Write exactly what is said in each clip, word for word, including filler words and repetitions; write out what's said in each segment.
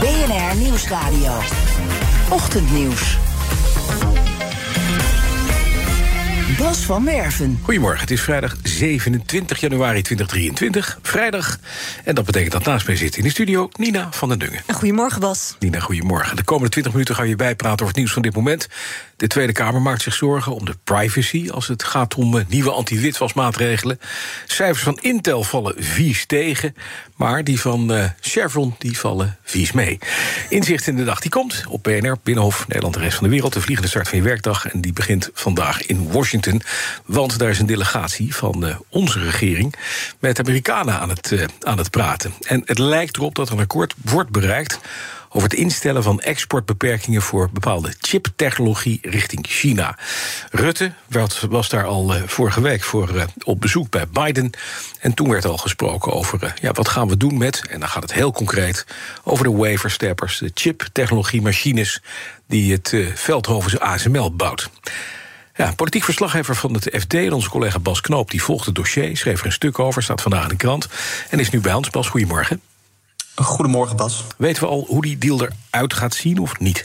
B N R Nieuwsradio. Ochtendnieuws. Bas van Werven. Goedemorgen, het is vrijdag zevenentwintig januari tweeduizend drieëntwintig. Vrijdag. En dat betekent dat naast mij zit in de studio Nina van den Dungen. Goedemorgen, Bas. Nina, goedemorgen. De komende twintig minuten gaan we je bijpraten over het nieuws van dit moment. De Tweede Kamer maakt zich zorgen om de privacy als het gaat om uh, nieuwe anti-witwasmaatregelen. Cijfers van Intel vallen vies tegen, maar die van uh, Chevron die vallen vies mee. Inzicht in de dag die komt op B N R, Binnenhof, Nederland, de rest van de wereld. De vliegende start van je werkdag en die begint vandaag in Washington. Want daar is een delegatie van uh, onze regering met Amerikanen aan het, uh, aan het praten. En het lijkt erop dat er een akkoord wordt bereikt over het instellen van exportbeperkingen voor bepaalde chiptechnologie richting China. Rutte was daar al uh, vorige week voor uh, op bezoek bij Biden. En toen werd al gesproken over uh, ja, wat gaan we doen met, en dan gaat het heel concreet over de wafersteppers, de chiptechnologie-machines die het uh, Veldhovense A S M L bouwt. Ja, politiek verslaggever van het F D en onze collega Bas Knoop die volgt het dossier, schreef er een stuk over, staat vandaag in de krant en is nu bij ons. Bas, goedemorgen. Goedemorgen, Bas. Weten we al hoe die deal eruit gaat zien of niet?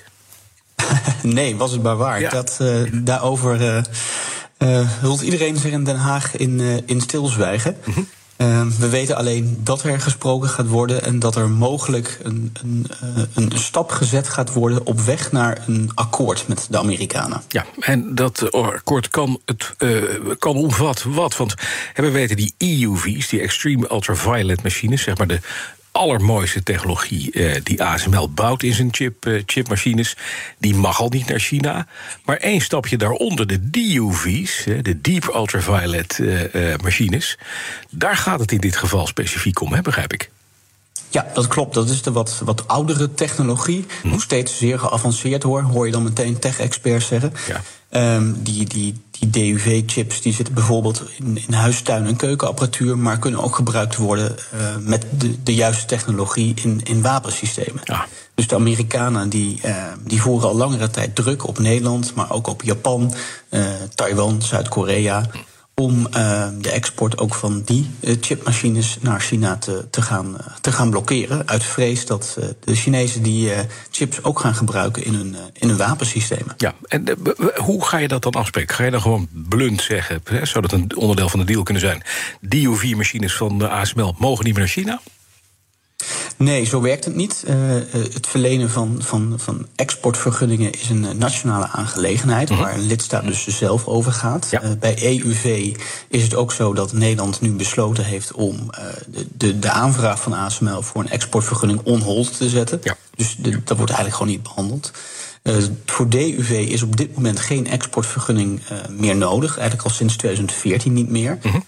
Nee, was het maar waar. Ja. Dat, uh, daarover uh, uh, hult iedereen zich in Den Haag in, uh, in stilzwijgen. Mm-hmm. Uh, we weten alleen dat er gesproken gaat worden en dat er mogelijk een, een, uh, een stap gezet gaat worden op weg naar een akkoord met de Amerikanen. Ja, en dat akkoord kan, het, uh, kan omvatten wat? Want we weten die E U V's, die Extreme Ultraviolet machines, zeg maar de allermooiste technologie uh, die A S M L bouwt in zijn chip, uh, chipmachines, die mag al niet naar China. Maar één stapje daaronder, de D U V's, uh, de Deep Ultraviolet uh, uh, machines, daar gaat het in dit geval specifiek om, hè, begrijp ik. Ja, dat klopt. Dat is de wat, wat oudere technologie. Hm. Nog steeds zeer geavanceerd hoor, hoor je dan meteen tech-experts zeggen. Ja. Um, die, die, die D U V-chips die zitten bijvoorbeeld in, in huistuin- en keukenapparatuur, maar kunnen ook gebruikt worden uh, met de, de juiste technologie in, in wapensystemen. Ja. Dus de Amerikanen die, uh, die voeren al langere tijd druk op Nederland, maar ook op Japan, uh, Taiwan, Zuid-Korea, om uh, de export ook van die uh, chipmachines naar China te, te, gaan, uh, te gaan blokkeren. Uit vrees dat uh, de Chinezen die uh, chips ook gaan gebruiken in hun, uh, in hun wapensystemen. Ja, en uh, hoe ga je dat dan afspreken? Ga je dan gewoon blunt zeggen, hè, zou dat een onderdeel van de deal kunnen zijn? D U V-machines van de A S M L mogen niet meer naar China? Nee, zo werkt het niet. Uh, het verlenen van, van, van exportvergunningen is een nationale aangelegenheid, mm-hmm. waar een lidstaat dus zelf over gaat. Ja. Uh, bij E U V is het ook zo dat Nederland nu besloten heeft om uh, de, de, de aanvraag van A S M L voor een exportvergunning on hold te zetten. Ja. Dus de, dat wordt eigenlijk gewoon niet behandeld. Uh, voor D U V is op dit moment geen exportvergunning uh, meer nodig. Eigenlijk al sinds twintig veertien niet meer. Mm-hmm.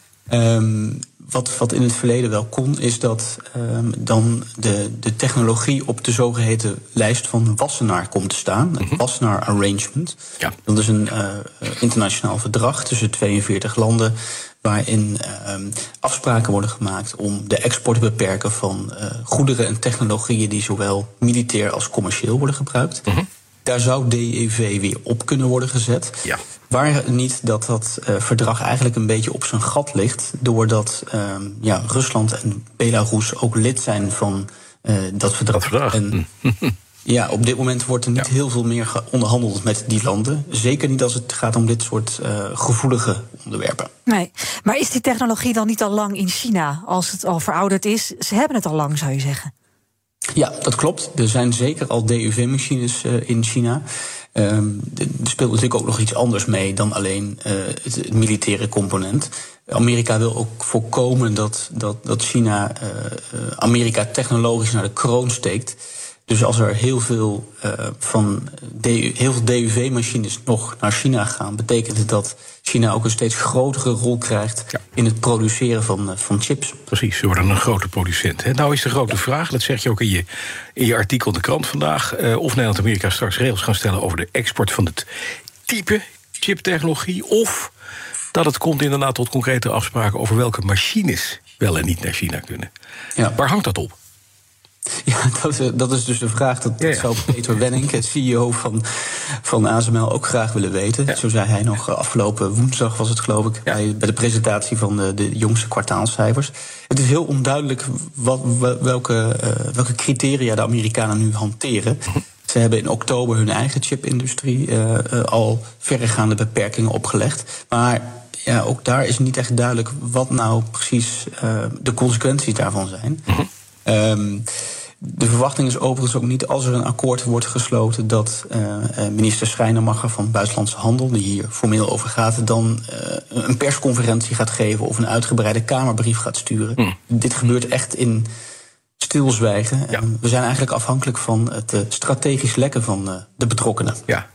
Um, Wat, wat in het verleden wel kon, is dat um, dan de, de technologie op de zogeheten lijst van Wassenaar komt te staan. Het mm-hmm. Wassenaar Arrangement. Ja. Dat is een uh, internationaal verdrag tussen tweeënveertig landen, waarin uh, afspraken worden gemaakt om de export te beperken van uh, goederen en technologieën die zowel militair als commercieel worden gebruikt. Mm-hmm. Daar zou D U V weer op kunnen worden gezet. Ja. Waar niet dat dat uh, verdrag eigenlijk een beetje op zijn gat ligt, doordat uh, ja, Rusland en Belarus ook lid zijn van uh, dat verdrag. Dat verdrag. En ja, op dit moment wordt er niet ja. heel veel meer onderhandeld met die landen. Zeker niet als het gaat om dit soort uh, gevoelige onderwerpen. Nee, maar is die technologie dan niet al lang in China? Als het al verouderd is, ze hebben het al lang, zou je zeggen. Ja, dat klopt. Er zijn zeker al D U V-machines uh, in China. Um, er speelt natuurlijk ook nog iets anders mee dan alleen uh, het, het militaire component. Amerika wil ook voorkomen dat, dat, dat China uh, Amerika technologisch naar de kroon steekt. Dus als er heel veel, uh, van D U, heel veel D U V-machines nog naar China gaan, betekent het dat China ook een steeds grotere rol krijgt ja. in het produceren van, uh, van chips. Precies, ze worden een grote producent. Hè? Nou is de grote ja. vraag, dat zeg je ook in je, in je artikel in de krant vandaag, uh, of Nederland en Amerika straks regels gaan stellen over de export van het type chiptechnologie, of dat het komt inderdaad tot concrete afspraken over welke machines wel en niet naar China kunnen. Ja. Waar hangt dat op? Ja, dat, dat is dus de vraag. Dat, dat zou Peter Wenning, C E O van, van A S M L, ook graag willen weten. Ja. Zo zei hij nog afgelopen woensdag, was het geloof ik, ja. bij, bij de presentatie van de, de jongste kwartaalcijfers. Het is heel onduidelijk wat, welke, uh, welke criteria de Amerikanen nu hanteren. Ze hebben in oktober hun eigen chipindustrie uh, uh, al verregaande beperkingen opgelegd. Maar ja, ook daar is niet echt duidelijk wat nou precies uh, de consequenties daarvan zijn. Mm-hmm. Um, de verwachting is overigens ook niet, als er een akkoord wordt gesloten, dat uh, minister Schrijnemacher van Buitenlandse Handel, die hier formeel over gaat, dan uh, een persconferentie gaat geven of een uitgebreide Kamerbrief gaat sturen. Mm. Dit gebeurt echt in stilzwijgen. Ja. We zijn eigenlijk afhankelijk van het uh, strategisch lekken van uh, de betrokkenen. Ja,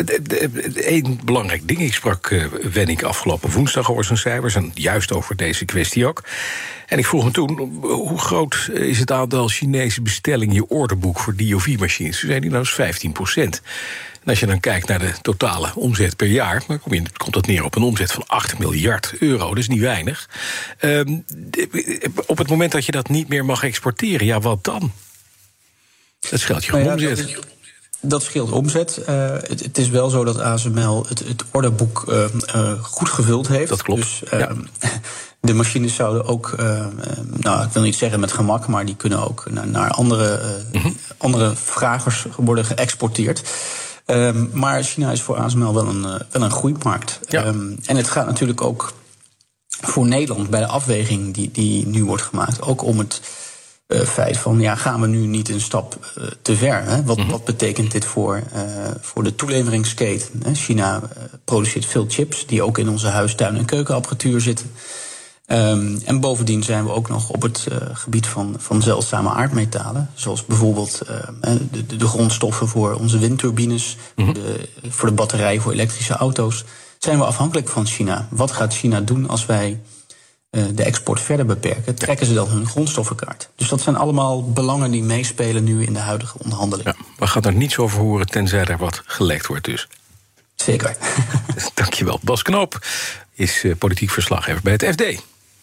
Eén belangrijk ding. Ik sprak uh, Wenning afgelopen woensdag over zijn cijfers en juist over deze kwestie ook. En ik vroeg hem toen, hoe groot is het aantal Chinese bestellingen in je orderboek voor D O V-machines? Toen zei hij, nou, dat is vijftien procent. En als je dan kijkt naar de totale omzet per jaar, dan kom je, komt dat neer op een omzet van acht miljard euro. Dat is niet weinig. Um, op het moment dat je dat niet meer mag exporteren, ja, wat dan? Dat scheelt je gewoon nou ja, omzet. Dat, dat scheelt omzet. Uh, het, het is wel zo dat A S M L het, het orderboek uh, uh, goed gevuld heeft. Dat klopt. Dus, uh, ja. De machines zouden ook, uh, nou, ik wil niet zeggen met gemak, maar die kunnen ook naar, naar andere, uh, mm-hmm. andere vragers worden geëxporteerd. Um, maar China is voor A S M L wel een, uh, wel een groeimarkt. Ja. Um, en het gaat natuurlijk ook voor Nederland bij de afweging die, die nu wordt gemaakt ook om het uh, feit van, ja, gaan we nu niet een stap uh, te ver? Hè? Wat, mm-hmm. wat betekent dit voor, uh, voor de toeleveringsketen? Hè? China uh, produceert veel chips die ook in onze huistuin- en keukenapparatuur zitten. Um, en bovendien zijn we ook nog op het uh, gebied van, van zeldzame aardmetalen. Zoals bijvoorbeeld uh, de, de grondstoffen voor onze windturbines, mm-hmm. de, voor de batterij voor elektrische auto's. Zijn we afhankelijk van China. Wat gaat China doen als wij uh, de export verder beperken? Trekken ze dan hun grondstoffenkaart? Dus dat zijn allemaal belangen die meespelen nu in de huidige onderhandelingen. Ja, we gaan er niets over horen tenzij er wat gelekt wordt dus. Zeker. Dankjewel. Bas Knoop is uh, politiek verslaggever bij het F D.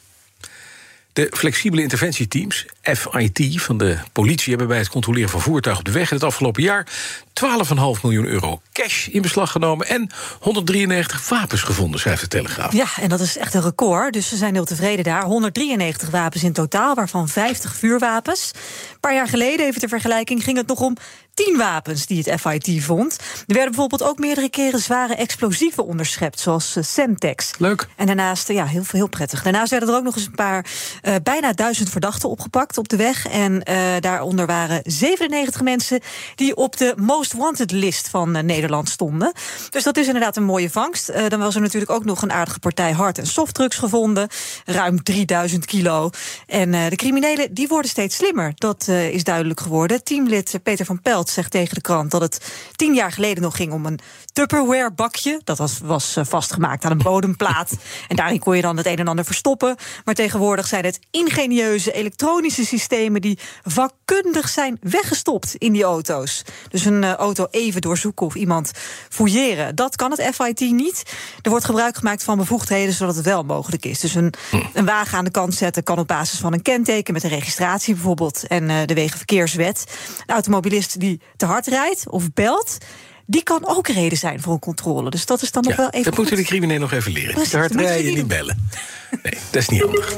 De flexibele interventieteams, F I T, van de politie hebben bij het controleren van voertuigen op de weg in het afgelopen jaar twaalf komma vijf miljoen euro cash in beslag genomen en honderddrieënnegentig wapens gevonden, schrijft de Telegraaf. Ja, en dat is echt een record, dus ze zijn heel tevreden daar. honderddrieënnegentig wapens in totaal, waarvan vijftig vuurwapens. Een paar jaar geleden, even ter vergelijking, ging het nog om tien wapens die het F I T vond. Er werden bijvoorbeeld ook meerdere keren zware explosieven onderschept, zoals uh, Semtex. Leuk. En daarnaast, ja, heel, heel prettig. Daarnaast werden er ook nog eens een paar, uh, bijna duizend verdachten opgepakt op de weg. En uh, daaronder waren zevenennegentig mensen die op de Most Wanted list van uh, Nederland stonden. Dus dat is inderdaad een mooie vangst. Uh, dan was er natuurlijk ook nog een aardige partij hard- en softdrugs gevonden. Ruim drieduizend kilo. En uh, de criminelen, die worden steeds slimmer. Dat uh, is duidelijk geworden. Teamlid Peter van Pelt zegt tegen de krant dat het tien jaar geleden nog ging om een Tupperware bakje. Dat was, was uh, vastgemaakt aan een bodemplaat. En daarin kon je dan het een en ander verstoppen. Maar tegenwoordig zijn het ingenieuze elektronische systemen die vakkundig zijn weggestopt in die auto's. Dus een uh, auto even doorzoeken of iemand fouilleren. Dat kan het F I T niet. Er wordt gebruik gemaakt van bevoegdheden zodat het wel mogelijk is. Dus een, een wagen aan de kant zetten kan op basis van een kenteken met een registratie bijvoorbeeld en uh, de Wegenverkeerswet. Een automobilist die te hard rijdt of belt, die kan ook reden zijn voor een controle. Dus dat is dan ja, nog wel even dat goed. moeten de criminelen nog even leren. Precies, te hard rijden en niet bellen. Nee, dat is niet handig.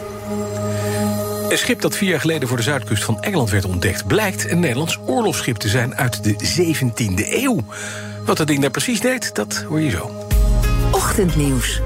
Een schip dat vier jaar geleden voor de zuidkust van Engeland werd ontdekt, blijkt een Nederlands oorlogsschip te zijn uit de zeventiende eeuw. Wat dat ding daar precies deed, dat hoor je zo. Ochtendnieuws.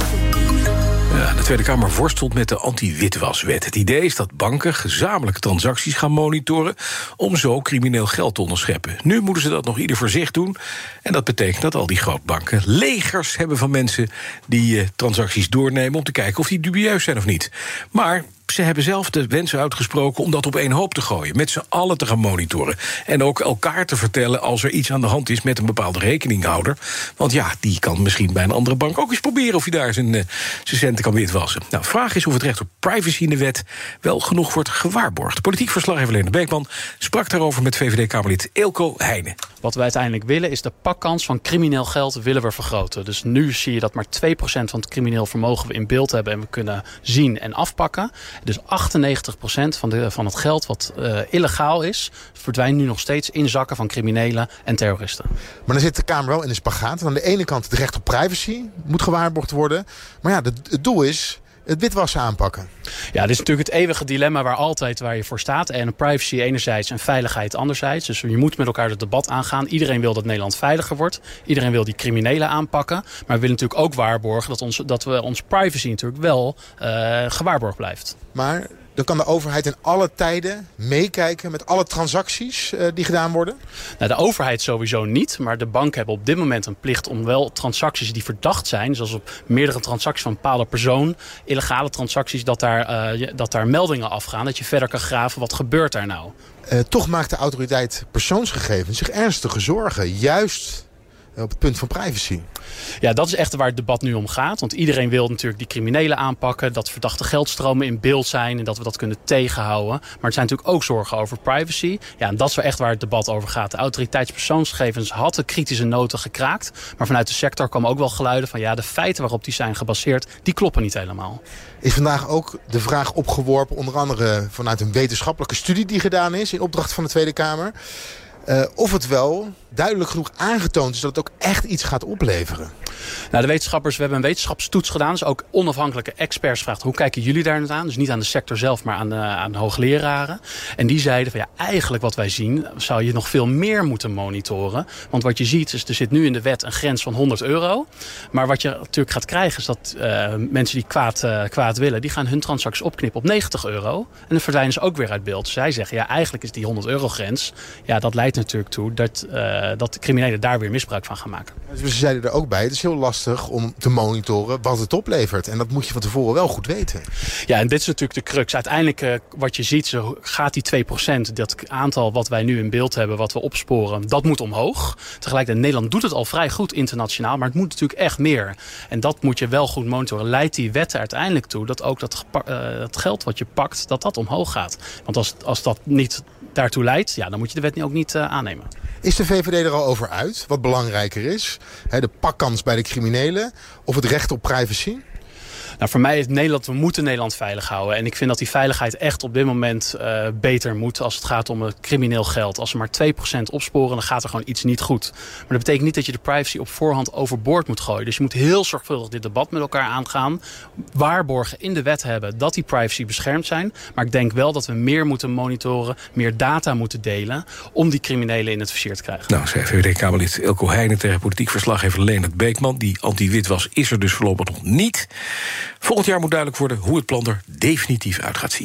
Ja, de Tweede Kamer worstelt met de anti-witwaswet. Het idee is dat banken gezamenlijke transacties gaan monitoren om zo crimineel geld te onderscheppen. Nu moeten ze dat nog ieder voor zich doen. En dat betekent dat al die grootbanken legers hebben van mensen die uh, transacties doornemen om te kijken of die dubieus zijn of niet. Maar ze hebben zelf de wens uitgesproken om dat op één hoop te gooien. Met z'n allen te gaan monitoren. En ook elkaar te vertellen als er iets aan de hand is met een bepaalde rekeninghouder. Want ja, die kan misschien bij een andere bank ook eens proberen of hij daar zijn, uh, zijn centen kan witwassen. Nou, de vraag is of het recht op privacy in de wet wel genoeg wordt gewaarborgd. Politiek verslaggever Lene Beekman sprak daarover met V V D-Kamerlid Eelco Heijnen. Wat we uiteindelijk willen is de pakkans van crimineel geld willen we vergroten. Dus nu zie je dat maar twee procent van het crimineel vermogen we in beeld hebben en we kunnen zien en afpakken. Dus achtennegentig procent van, de, van het geld wat uh, illegaal is, verdwijnt nu nog steeds in zakken van criminelen en terroristen. Maar dan zit de Kamer wel in een spagaat. Aan de ene kant het recht op privacy moet gewaarborgd worden. Maar ja, het doel is het witwassen aanpakken. Ja, dit is natuurlijk het eeuwige dilemma waar altijd waar je voor staat. En privacy enerzijds en veiligheid anderzijds. Dus je moet met elkaar het debat aangaan. Iedereen wil dat Nederland veiliger wordt. Iedereen wil die criminelen aanpakken. Maar we willen natuurlijk ook waarborgen dat, ons, dat we onze privacy natuurlijk wel uh, gewaarborgd blijft. Maar dan kan de overheid in alle tijden meekijken met alle transacties uh, die gedaan worden? Nou, de overheid sowieso niet. Maar de banken hebben op dit moment een plicht om wel transacties die verdacht zijn, zoals op meerdere transacties van een bepaalde persoon, illegale transacties, dat daar, uh, dat daar meldingen afgaan. Dat je verder kan graven, wat gebeurt daar nou? Uh, toch maakt de autoriteit persoonsgegevens zich ernstige zorgen. Juist op het punt van privacy. Ja, dat is echt waar het debat nu om gaat. Want iedereen wil natuurlijk die criminelen aanpakken, dat verdachte geldstromen in beeld zijn en dat we dat kunnen tegenhouden. Maar er zijn natuurlijk ook zorgen over privacy. Ja, en dat is wel echt waar het debat over gaat. De autoriteitspersoonsgegevens had de kritische noten gekraakt. Maar vanuit de sector kwamen ook wel geluiden van ja, de feiten waarop die zijn gebaseerd, die kloppen niet helemaal. Is vandaag ook de vraag opgeworpen, onder andere vanuit een wetenschappelijke studie die gedaan is in opdracht van de Tweede Kamer. Uh, of het wel duidelijk genoeg aangetoond is dat het ook echt iets gaat opleveren. Nou, de wetenschappers, we hebben een wetenschapstoets gedaan. Dus ook onafhankelijke experts vragen hoe kijken jullie daar nu aan? Dus niet aan de sector zelf, maar aan, de, aan hoogleraren. En die zeiden van ja, eigenlijk wat wij zien, zou je nog veel meer moeten monitoren. Want wat je ziet, is er zit nu in de wet een grens van honderd euro. Maar wat je natuurlijk gaat krijgen, is dat uh, mensen die kwaad, uh, kwaad willen, die gaan hun transacties opknippen op negentig euro. En dan verdwijnen ze ook weer uit beeld. Dus zij zeggen ja, eigenlijk is die honderd euro grens, ja, dat leidt natuurlijk toe dat, uh, dat de criminelen daar weer misbruik van gaan maken. Dus ze zeiden er ook bij, het is heel lastig om te monitoren wat het oplevert. En dat moet je van tevoren wel goed weten. Ja, en dit is natuurlijk de crux. Uiteindelijk uh, wat je ziet, zo gaat die twee procent, dat aantal wat wij nu in beeld hebben, wat we opsporen, dat moet omhoog. Tegelijkertijd, Nederland doet het al vrij goed internationaal, maar het moet natuurlijk echt meer. En dat moet je wel goed monitoren. Leidt die wet er uiteindelijk toe dat ook dat, uh, dat geld wat je pakt, dat dat omhoog gaat. Want als, als dat niet daartoe leidt, ja, dan moet je de wet ook niet uh, aannemen. Is de V V D er al over uit wat belangrijker is? He, de pakkans bij de criminelen of het recht op privacy? Nou, voor mij is Nederland, we moeten Nederland veilig houden. En ik vind dat die veiligheid echt op dit moment uh, beter moet als het gaat om het crimineel geld. Als we maar twee procent opsporen, dan gaat er gewoon iets niet goed. Maar dat betekent niet dat je de privacy op voorhand overboord moet gooien. Dus je moet heel zorgvuldig dit debat met elkaar aangaan. Waarborgen in de wet hebben dat die privacy beschermd zijn. Maar ik denk wel dat we meer moeten monitoren, meer data moeten delen om die criminelen in het vizier te krijgen. Nou, zei V V D-Kamerlid Eelco Heijnen tegen politiek verslaggever Leonard Beekman. Die anti-witwas is er dus voorlopig nog niet. Volgend jaar moet duidelijk worden hoe het plan er definitief uit gaat zien.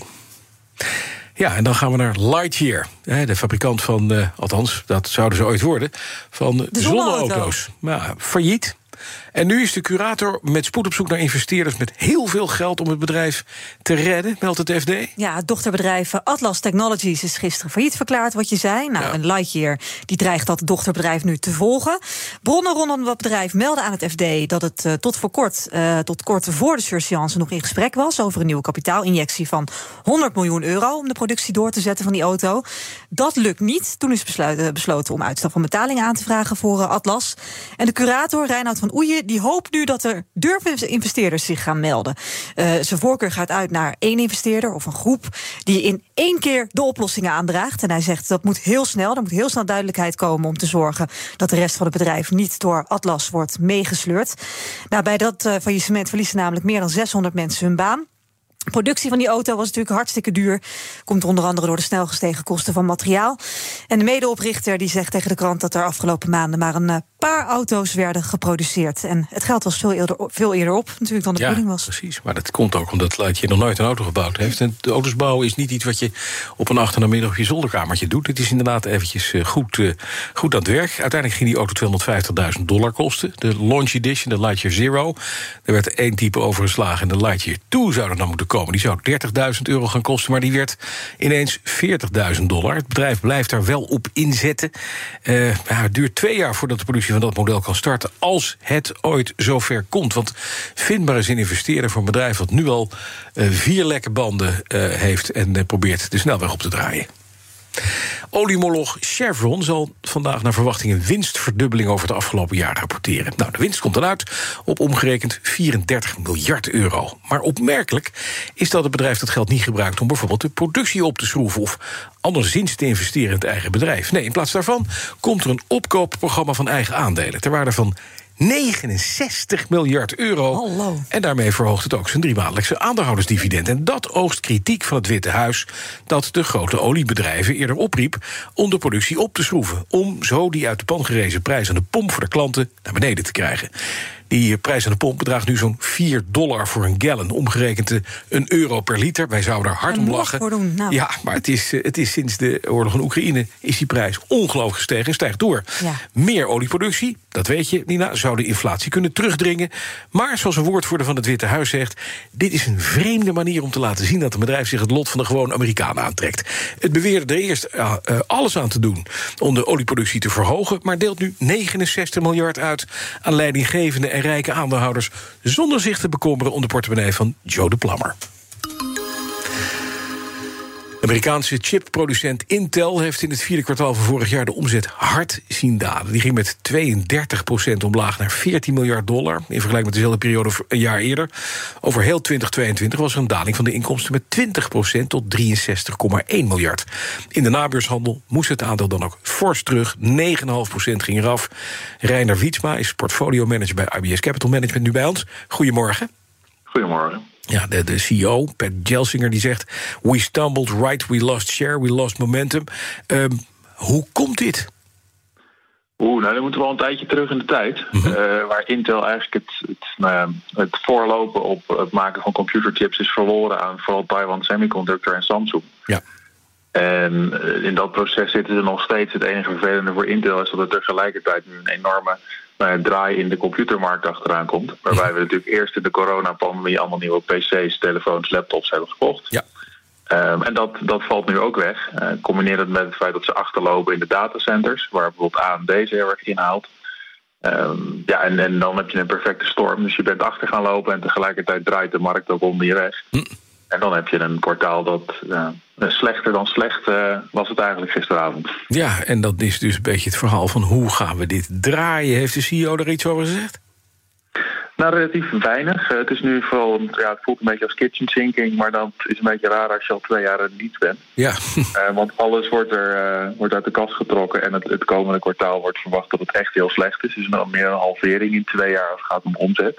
Ja, en dan gaan we naar Lightyear. De fabrikant van, uh, althans, dat zouden ze ooit worden, van de zonneauto's. Maar failliet. En nu is de curator met spoed op zoek naar investeerders met heel veel geld om het bedrijf te redden, meldt het F D. Ja, het dochterbedrijf Atlas Technologies is gisteren failliet verklaard, wat je zei. Nou, ja. En Lightyear die dreigt dat dochterbedrijf nu te volgen. Bronnen rondom dat bedrijf melden aan het F D dat het uh, tot voor kort, uh, tot kort voor de surseance nog in gesprek was over een nieuwe kapitaalinjectie van honderd miljoen euro om de productie door te zetten van die auto. Dat lukt niet. Toen is besluiten, besloten om uitstel van betaling aan te vragen voor uh, Atlas. En de curator, Reinoud van Oeyen, die hoopt nu dat er durfinvesteerders zich gaan melden. Uh, zijn voorkeur gaat uit naar één investeerder of een groep die in één keer de oplossingen aandraagt. En hij zegt dat moet heel snel, er moet heel snel duidelijkheid komen om te zorgen dat de rest van het bedrijf niet door Atlas wordt meegesleurd. Nou, bij dat uh, faillissement verliezen namelijk meer dan zeshonderd mensen hun baan. De productie van die auto was natuurlijk hartstikke duur. Komt onder andere door de snel gestegen kosten van materiaal. En de medeoprichter die zegt tegen de krant dat er afgelopen maanden maar een paar auto's werden geproduceerd. En het geld was veel eerder, veel eerder op natuurlijk dan de ja, bedoeling was. Precies, maar dat komt ook omdat Lightyear nog nooit een auto gebouwd heeft. En de auto's bouwen is niet iets wat je op een achtermiddag op je zolderkamertje doet. Het is inderdaad eventjes goed, uh, goed aan het werk. Uiteindelijk ging die auto tweehonderdvijftigduizend dollar kosten. De launch edition, de Lightyear Zero. Er werd één type overgeslagen en de Lightyear Two zou er dan moeten komen. Die zou dertigduizend euro gaan kosten, maar die werd ineens veertigduizend dollar. Het bedrijf blijft daar wel op inzetten. Uh, ja, het duurt twee jaar voordat de productie van dat model kan starten, als het ooit zover komt. Want vindbaar is een investeerder voor een bedrijf dat nu al uh, vier lekke banden uh, heeft en uh, probeert de snelweg op te draaien. Oliemoloch Chevron zal vandaag naar verwachting een winstverdubbeling over het afgelopen jaar rapporteren. Nou, de winst komt dan uit op omgerekend vierendertig miljard euro. Maar opmerkelijk is dat het bedrijf dat geld niet gebruikt om bijvoorbeeld de productie op te schroeven of anderszins te investeren in het eigen bedrijf. Nee, in plaats daarvan komt er een opkoopprogramma van eigen aandelen ter waarde van negenenzestig miljard euro. Hallo. En daarmee verhoogt het ook zijn driemaandelijkse aandeelhoudersdividend. En dat oogst kritiek van het Witte Huis dat de grote oliebedrijven eerder opriep om de productie op te schroeven, om zo die uit de pan gerezen prijs aan de pomp voor de klanten naar beneden te krijgen. Die prijs aan de pomp bedraagt nu zo'n vier dollar voor een gallon, omgerekend een euro per liter. Wij zouden er hard om lachen. Doen, nou. Ja, maar het is, het is sinds de oorlog in Oekraïne is die prijs ongelooflijk gestegen en stijgt door. Ja. Meer olieproductie, dat weet je, Nina, zou de inflatie kunnen terugdringen. Maar zoals een woordvoerder van het Witte Huis zegt, dit is een vreemde manier om te laten zien dat een bedrijf zich het lot van de gewone Amerikanen aantrekt. Het beweerde er eerst uh, uh, alles aan te doen om de olieproductie te verhogen, maar deelt nu negenenzestig miljard uit aan leidinggevende en rijke aandeelhouders zonder zich te bekommeren om de portemonnee van Joe de Plammer. De Amerikaanse chipproducent Intel heeft in het vierde kwartaal van vorig jaar de omzet hard zien dalen. Die ging met tweeëndertig procent omlaag naar veertien miljard dollar. In vergelijking met dezelfde periode een jaar eerder. Over heel twintig tweeëntwintig was er een daling van de inkomsten met twintig procent tot drieënzestig komma één miljard. In de nabeurshandel moest het aandeel dan ook fors terug. negen komma vijf procent ging eraf. Reiner Wietsma is portfolio manager bij I B S Capital Management nu bij ons. Goedemorgen. Goedemorgen. Ja, de, de C E O, Pat Gelsinger, die zegt: we stumbled right, we lost share, we lost momentum. Um, hoe komt dit? Oeh, nou dan moeten we al een tijdje terug in de tijd. Mm-hmm. Uh, waar Intel eigenlijk het, het, nou ja, het voorlopen op het maken van computerchips is verloren aan vooral Taiwan Semiconductor en Samsung. Ja. En uh, in dat proces zitten ze nog steeds. Het enige vervelende voor Intel is dat er tegelijkertijd nu een enorme nou ja, draai in de computermarkt achteraan komt. Waarbij we natuurlijk eerst in de coronapandemie allemaal nieuwe pc's, telefoons, laptops hebben gekocht. Ja. Um, en dat, dat valt nu ook weg. Uh, combineer het met het feit dat ze achterlopen in de datacenters, waar bijvoorbeeld A M D ze heel erg inhaalt. Um, ja, en, en dan heb je een perfecte storm. Dus je bent achter gaan lopen en tegelijkertijd draait de markt ook onder je weg. Hm. En dan heb je een kwartaal dat uh, slechter dan slecht uh, was het eigenlijk gisteravond. Ja, en dat is dus een beetje het verhaal van hoe gaan we dit draaien. Heeft de C E O er iets over gezegd? Nou, relatief weinig. Uh, het is nu vooral, ja, het voelt een beetje als kitchen sinking, maar dat is een beetje raar als je al twee jaar in dienst bent. Ja. uh, want alles wordt er uh, wordt uit de kast getrokken en het, het komende kwartaal wordt verwacht dat het echt heel slecht is. Dus dan meer een halvering in twee jaar als het gaat om omzet.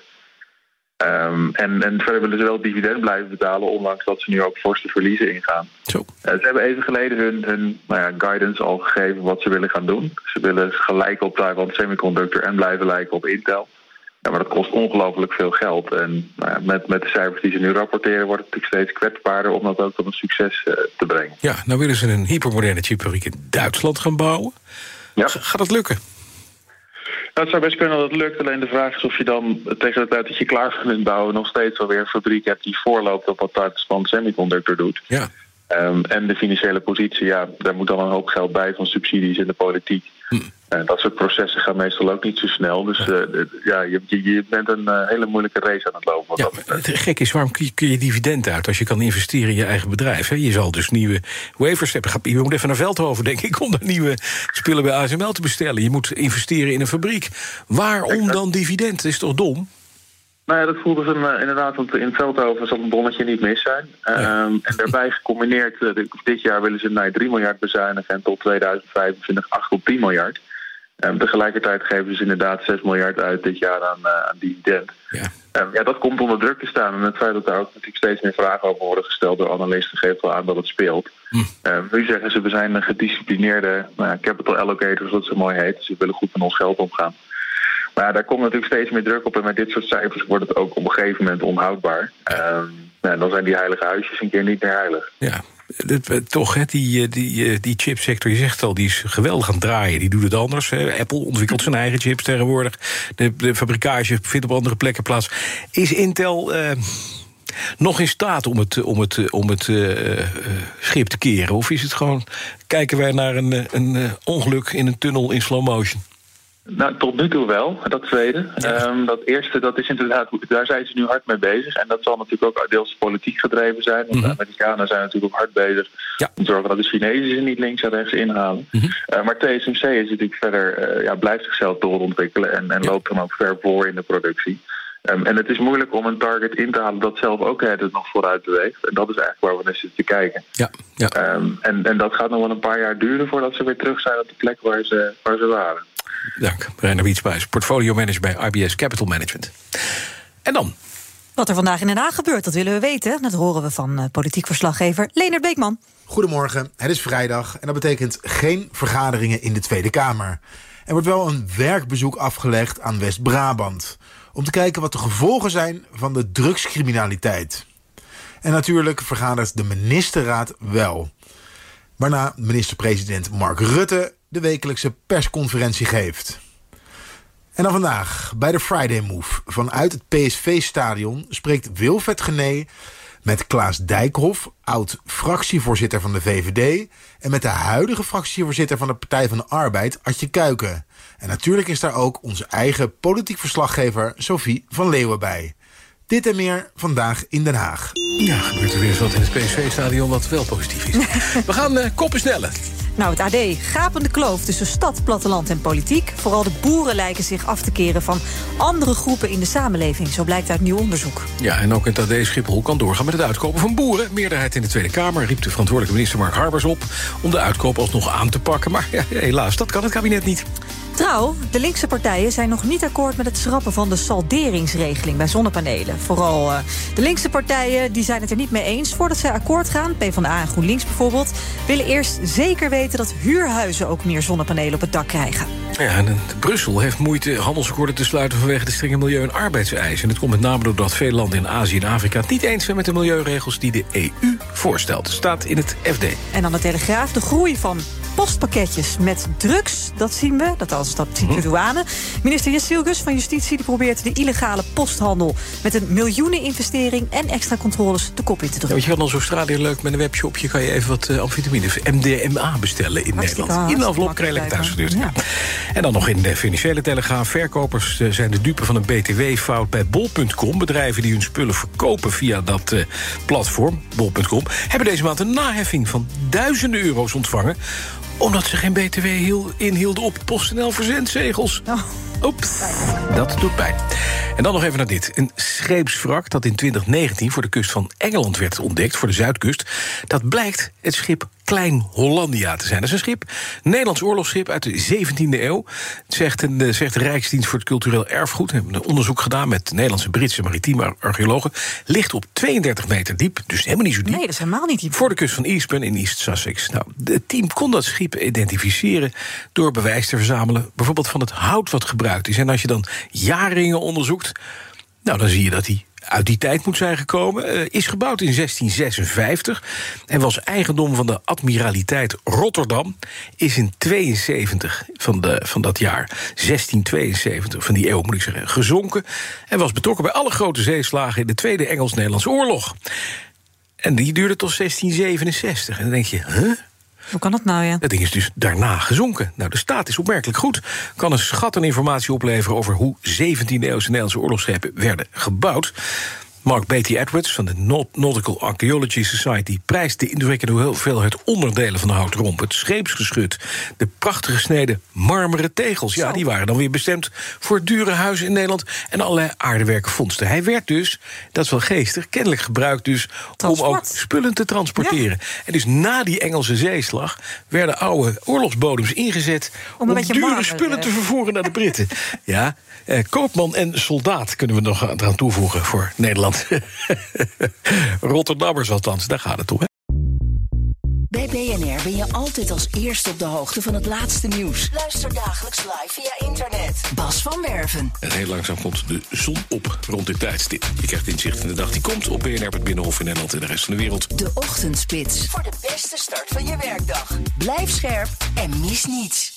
Um, en, en verder willen ze wel dividend blijven betalen, ondanks dat ze nu ook forse verliezen ingaan. Zo. Uh, ze hebben even geleden hun, hun nou ja, guidance al gegeven wat ze willen gaan doen. Ze willen gelijken op Taiwan Semiconductor en blijven lijken op Intel. Ja, maar dat kost ongelooflijk veel geld. En nou ja, met, met de cijfers die ze nu rapporteren wordt het natuurlijk steeds kwetsbaarder om dat ook tot een succes uh, te brengen. Ja, nou willen ze een hypermoderne chipfabriek in Duitsland gaan bouwen. Ja. G- gaat dat lukken? Nou, het zou best kunnen dat het lukt. Alleen de vraag is of je dan tegen de tijd dat je klaar kunt bouwen nog steeds alweer een fabriek hebt die voorloopt op wat Taiwan Semiconductor doet. Ja. Um, en de financiële positie, ja, daar moet dan een hoop geld bij van subsidies in de politiek. Hm. En dat soort processen gaan meestal ook niet zo snel. Dus ja, uh, ja je, je bent een uh, hele moeilijke race aan het lopen. Ja, het gek is, waarom kun je, kun je dividend uit als je kan investeren in je eigen bedrijf? Hè? Je zal dus nieuwe wafers hebben. Je moet even naar Veldhoven, denk ik, om daar nieuwe spullen bij A S M L te bestellen. Je moet investeren in een fabriek. Waarom dan dividend? Dat is toch dom? Nou ja, dat voelde ze uh, inderdaad, want in Veldhoven zal een bonnetje niet mis zijn. Ja. Um, en daarbij gecombineerd, uh, dit jaar willen ze naar drie miljard bezuinigen en tot tweeduizend vijfentwintig acht tot tien miljard. Um, tegelijkertijd geven ze inderdaad zes miljard uit dit jaar aan, uh, aan dividend. Ja. Um, ja, dat komt onder druk te staan. En het feit dat daar ook natuurlijk steeds meer vragen over worden gesteld door analisten geeft wel aan dat het speelt. Hm. Um, nu zeggen ze, we zijn een gedisciplineerde nou ja, capital allocator, zoals het zo mooi heet. Dus we willen goed met ons geld omgaan. Maar ja, daar komt natuurlijk steeds meer druk op. En met dit soort cijfers wordt het ook op een gegeven moment onhoudbaar. Um, nou, dan zijn die heilige huisjes een keer niet meer heilig. Ja, dat, toch, hè, die, die, die chipsector, je zegt al, die is geweldig aan het draaien. Die doet het anders. Hè. Apple ontwikkelt zijn eigen chips tegenwoordig. De, de fabrikage vindt op andere plekken plaats. Is Intel uh, nog in staat om het, om het, om het uh, uh, schip te keren? Of is het gewoon, kijken wij naar een, een uh, ongeluk in een tunnel in slow motion? Nou, tot nu toe wel, dat tweede. Ja. Um, dat eerste, dat is inderdaad, daar zijn ze nu hard mee bezig. En dat zal natuurlijk ook deels politiek gedreven zijn. Want mm-hmm. de Amerikanen zijn natuurlijk ook hard bezig ja. om te zorgen dat de Chinezen ze niet links en rechts inhalen. Mm-hmm. Uh, maar T S M C is natuurlijk verder, uh, ja, blijft zichzelf doorontwikkelen en, en ja. loopt dan ook ver voor in de productie. Um, en het is moeilijk om een target in te halen dat zelf ook het nog vooruit beweegt. En dat is eigenlijk waar we naar zitten te kijken. Ja, ja. Um, en, en dat gaat nog wel een paar jaar duren voordat ze weer terug zijn op de plek waar ze, waar ze waren. Dank, Reiner Wietsbuis, portfolio manager bij I B S Capital Management. En dan? Wat er vandaag in Den Haag gebeurt, dat willen we weten. Dat horen we van uh, politiek verslaggever Leonard Beekman. Goedemorgen, het is vrijdag en dat betekent geen vergaderingen in de Tweede Kamer. Er wordt wel een werkbezoek afgelegd aan West-Brabant om te kijken wat de gevolgen zijn van de drugscriminaliteit. En natuurlijk vergadert de ministerraad wel. Waarna minister-president Mark Rutte de wekelijkse persconferentie geeft. En dan vandaag, bij de Friday Move, vanuit het P S V-stadion spreekt Wilfred Genee met Klaas Dijkhoff, oud-fractievoorzitter van de V V D, en met de huidige fractievoorzitter van de Partij van de Arbeid, Adje Kuiken. En natuurlijk is daar ook onze eigen politiek verslaggever Sophie van Leeuwen bij. Dit en meer vandaag in Den Haag. Ja, gebeurt er weer eens wat in het P S V-stadion wat wel positief is. We gaan uh, koppen snellen. Nou, het A D, gapende kloof tussen stad, platteland en politiek. Vooral de boeren lijken zich af te keren van andere groepen in de samenleving. Zo blijkt uit nieuw onderzoek. Ja, en ook in het A D Schiphol kan doorgaan met het uitkopen van boeren. Meerderheid in de Tweede Kamer riep de verantwoordelijke minister Mark Harbers op om de uitkoop alsnog aan te pakken. Maar ja, helaas, dat kan het kabinet niet. Trouw, de linkse partijen zijn nog niet akkoord met het schrappen van de salderingsregeling bij zonnepanelen. Vooral uh, de linkse partijen die zijn het er niet mee eens. Voordat zij akkoord gaan, PvdA en GroenLinks bijvoorbeeld, willen eerst zeker weten dat huurhuizen ook meer zonnepanelen op het dak krijgen. Ja, en Brussel heeft moeite handelsakkoorden te sluiten vanwege de strenge milieu- en arbeidseisen. En dat komt met name doordat veel landen in Azië en Afrika het niet eens zijn met de milieuregels die de E U voorstelt. Staat in het F D. En dan de Telegraaf, de groei van postpakketjes met drugs, dat zien we, dat als dat ziet de douane. Minister Jessilgus van Justitie die probeert de illegale posthandel met een miljoeneninvestering en extra controles de kop in te drukken. Ja, want je kan als Australië leuk met een webshopje kan je even wat uh, amfetamine, M D M A bestellen in hartstikke Nederland. In de envelop krijg je lekker thuis gestuurd. Ja. En dan nog in de Financiële Telegraaf. Verkopers uh, zijn de dupe van een B T W-fout bij bol punt com. Bedrijven die hun spullen verkopen via dat uh, platform, bol punt com, hebben deze maand een naheffing van duizenden euro's ontvangen, omdat ze geen B T W inhielden op PostNL verzendzegels. Oh. Oeps, dat doet pijn. En dan nog even naar dit. Een scheepswrak dat in twintig negentien voor de kust van Engeland werd ontdekt, voor de Zuidkust, dat blijkt het schip Klein Hollandia te zijn. Dat is een schip, een Nederlands oorlogsschip uit de zeventiende eeuw. Het zegt, een, zegt de Rijksdienst voor het Cultureel Erfgoed. We hebben een onderzoek gedaan met Nederlandse, Britse maritieme archeologen. Ligt op tweeëndertig meter diep, dus helemaal niet zo diep. Nee, dat is helemaal niet diep. Voor de kust van Eastbourne in East Sussex. Nou, het team kon dat schip identificeren door bewijs te verzamelen, bijvoorbeeld van het hout wat gebruikt is. En als je dan jaarringen onderzoekt, nou, dan zie je dat die uit die tijd moet zijn gekomen. Uh, is gebouwd in zestien zesenvijftig en was eigendom van de Admiraliteit Rotterdam. Is in tweeënzeventig van, de, van dat jaar, zestien tweeënzeventig van die eeuw moet ik zeggen, gezonken. En was betrokken bij alle grote zeeslagen in de Tweede Engels-Nederlandse Oorlog. En die duurde tot zestien zevenenzestig. En dan denk je, huh? Hoe kan dat nou, ja? Dat ding is dus daarna gezonken. Nou, de staat is opmerkelijk goed. Kan een schat aan informatie opleveren over hoe zeventiende-eeuwse Nederlandse oorlogsschepen werden gebouwd. Mark Beatty Edwards van de Nautical Archaeology Society prijst de indrukwekkende hoeveelheid onderdelen van de houten romp. Het scheepsgeschut, de prachtige snede marmeren tegels. Ja, die waren dan weer bestemd voor dure huizen in Nederland en allerlei aardewerken vondsten. Hij werd dus, dat is wel geestig, kennelijk gebruikt dus Transport. om ook spullen te transporteren. Ja. En dus na die Engelse zeeslag werden oude oorlogsbodems ingezet om, om dure marmer, spullen te vervoeren naar de Britten. Ja, eh, koopman en soldaat kunnen we nog eraan toevoegen voor Nederland. Rotterdammers althans, daar gaat het om. Hè? Bij B N R ben je altijd als eerste op de hoogte van het laatste nieuws. Luister dagelijks live via internet. Bas van Werven. En heel langzaam komt de zon op rond dit tijdstip. Je krijgt inzicht in de dag die komt op B N R, het Binnenhof in Nederland en de rest van de wereld. De Ochtendspits. Voor de beste start van je werkdag. Blijf scherp en mis niets.